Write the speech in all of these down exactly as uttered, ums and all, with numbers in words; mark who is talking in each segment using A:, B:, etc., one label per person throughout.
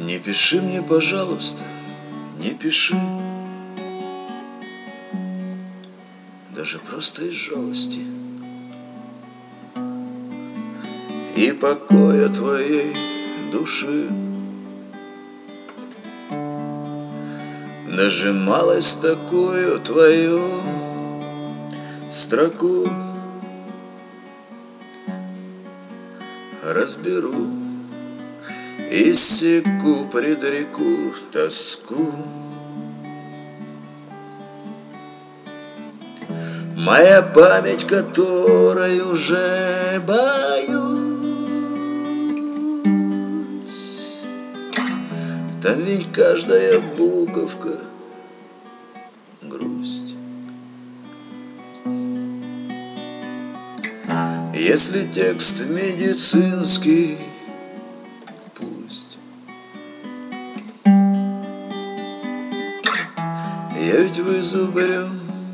A: Не пиши мне, пожалуйста, не пиши, даже просто из жалости и покоя твоей души. Нажималась такую твою строку, разберу и секу, предреку тоску. Моя память, которой уже боюсь, там ведь каждая буковка грусть. Если текст медицинский, пусть. Я ведь вызубрю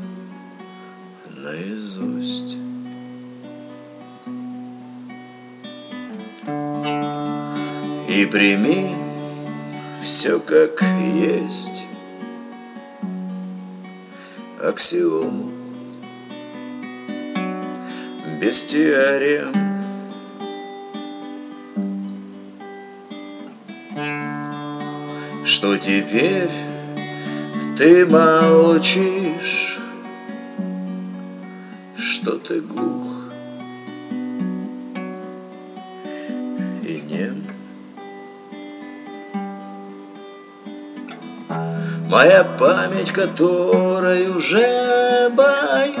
A: наизусть. И прими все как есть, аксиому, без теорем. Что теперь ты молчишь, что ты глух и нем. Моя память, которой уже боюсь,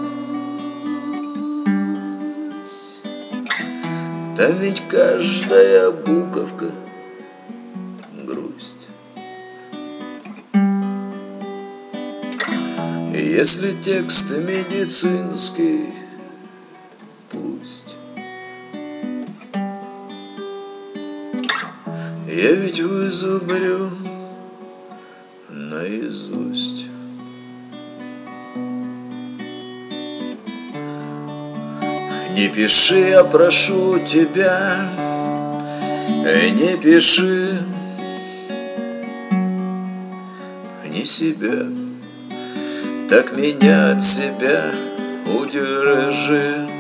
A: там ведь каждая буковка грусть. Если текст медицинский, пусть. Я ведь вызубрю наизусть. Не пиши, я прошу тебя, не пиши ни себя, так меня от себя удержи.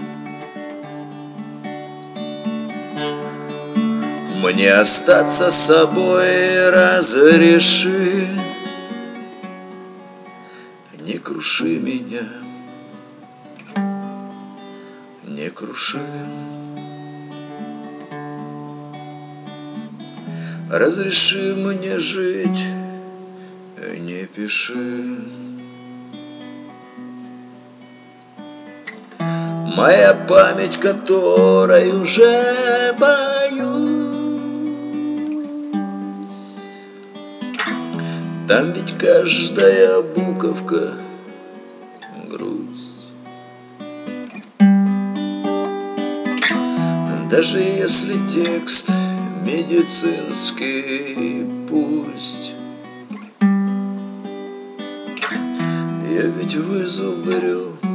A: Мне остаться собой разреши, не круши меня, не круши. Разреши мне жить, не пиши. Моя память, которой уже боюсь, там ведь каждая буковка грусть. Даже если текст медицинский, пусть. Я ведь вызубрю